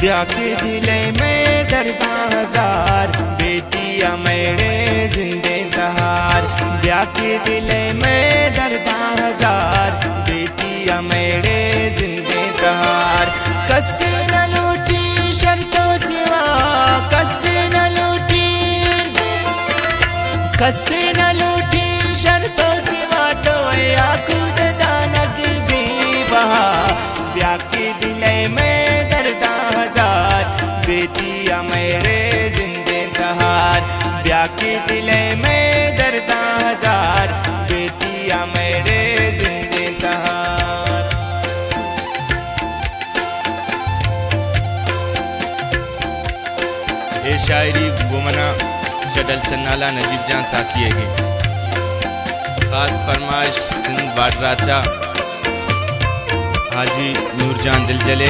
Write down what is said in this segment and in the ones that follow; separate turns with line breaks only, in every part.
ब्याह के दिले में दर्दा हजार, बेटिया मेरे जिंदे तहार। ब्याह के दिले में दर्दा हजार, बेटिया मेरे जिंदे तहार। कस्से न लूटी शर्तों सिवा, कस्से न लूटी, कस्से न लूटी शर्तों सिवा, तो या खुद दानक भी बहा। ब्याह के दिले में दर्दा हजार, बेटिया मेरे जिंदे तहार। ब्याह के दिले में दर्दा हजार, बेटिया मेरे जिंदे तहार। ये शायरी गुमना शडल चन्नाला नजीब जान साकिए की खास फरमाइश सिंध बाडराचा हाजी नूरजान दिल जले।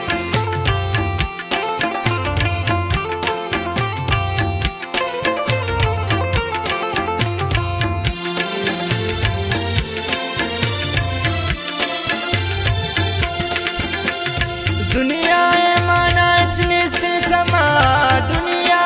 दुनिया माना से समा, दुनिया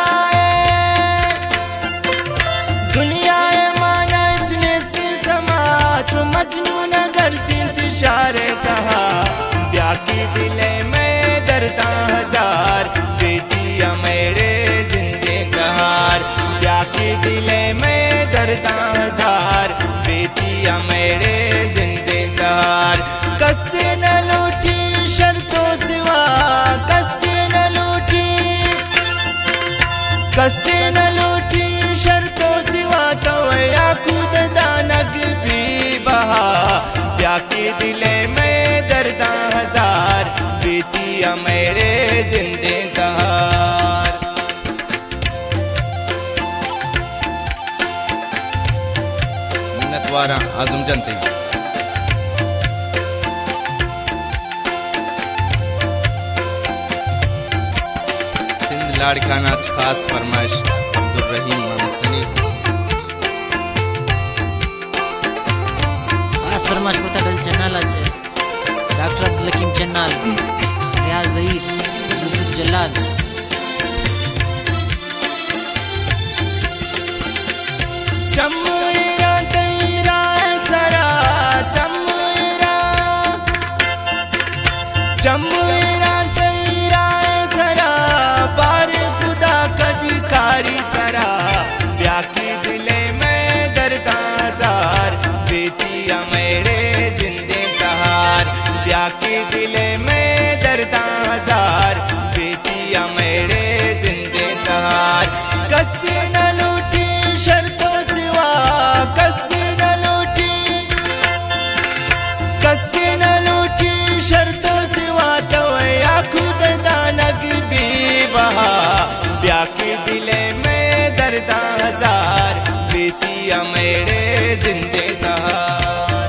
माना से समा, जो मजनू नगर इंतशारे कहा। ब्याह के दिले में दर्दा हजार, बेटिया मेरे जिंदे तहार। ब्याह के दिले में दर्दा हजार, बेटिया मेरे जिंदे तहार। कस्से न लूटी शर्तों सिवा, कस्से न लूटी, कस्से न लूटी शर्तों सिवा, तो या खुद दानक भी बहा। ब्याह के दिले में दर्दा हजार, बेटिया मेरे जिंदे तहार। मिन्नतवारा आजम जनते लाड़का नाच खास फरमाइश अब्दुल रहीम मोहम्मद सनी।
खास फरमाइश करता डल चन्नाल আছে डॉक्टर अब्दुल हकीम चन्नाल, रियाज ज़हीर, यूसुफ जल्लाद।
चमरा तेरा सरा, चमरा, चमरा तेरा सरा, बार खुदा कदिकारी करा। ब्याह के दिले में दर्दा हजार, बेटिया मेरे जिंदे तहार। ब्याह के दिले में दर्दा हजार, बेटिया मेरे जिंदे तहार। कस्से न लूटी शर्तों सिवा, कस्से न लूटी, कस्से न लूटी शर्तों सिवा, तो या खुद दानक भी बहा। ब्याह के दिले में दर्दा हजार, बेटिया मेरे जिंदे तहार।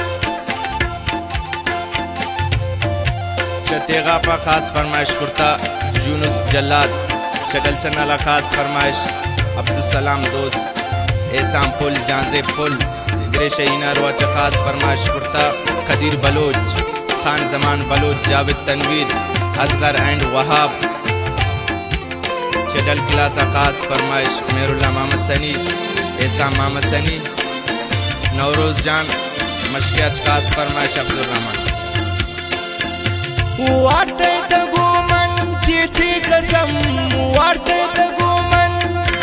शतेगा पर खास फरमाइश कुर्ता यूनुस जल्लाद। शगल चन्नाला खास फरमाइश अब्दुल सलाम दोस्त, एहसान पुल, जानजे पुल, ग्रेशहीना रोचा। खास फरमाइश कुर्ता खदीर बलोच, खान जमान बलोच, जावेद तनवीर, असगर एंड वहाब। शेडल क्लासा खास फरमाइश मेरुल्ला मोहम्मद सनी, एहसान मोहम्मद सनी, नौरोज जान मशकियात। खास फरमाइश अब्दुल रहमान। वार्ते तगुमन चीची कसम, वार्ते तगुमन,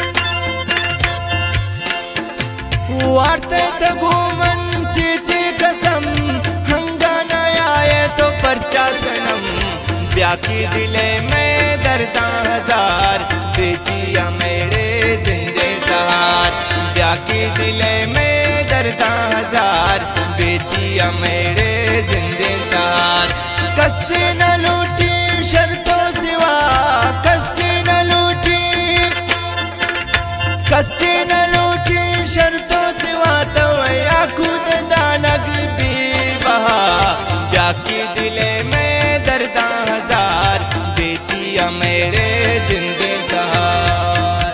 वार्ते तगुमन चीची कसम, हंगाना आए तो पर्चा सनम। ब्याह के दिले में दर्दा हजार, बेटिया मेरे जिंदे तहार। ब्याह के दिले में दर्दा हजार, बेटिया मेरे जिंदे तहार। कस्से न लूटी शर्तों सिवा, कस्से न लूटी, कस्से न लूटी शर्तों सिवा, तो या खुद दानक भी बहा। ब्याह के दिले में दर्दा हजार, बेटिया मेरे जिंदे तहार।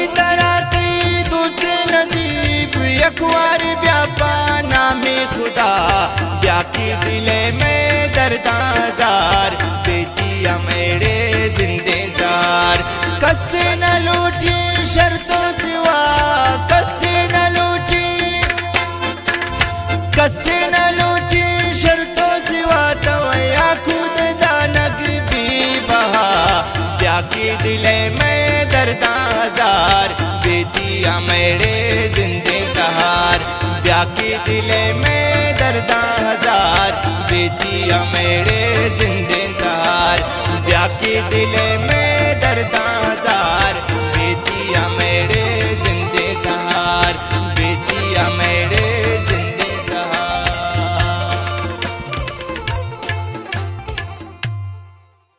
तरह की दोस्त नजीब यकवार व्यापा नामे खुदा ब्याकी दिले में दर्द हजार बेटिया मेरे जिंदेदार कसे न लूटी शर्तों सिवा कसे न लूटी शर्तों सिवा तवया खुद दानक भी बहा ब्याकी दिले में दर्द हजार बेटिया मेरे जिंदेदार ब्याकी दिले में दर्द हजार बेटिया मेरे जिंदेदार ब्याकी दिले में दर्द हजार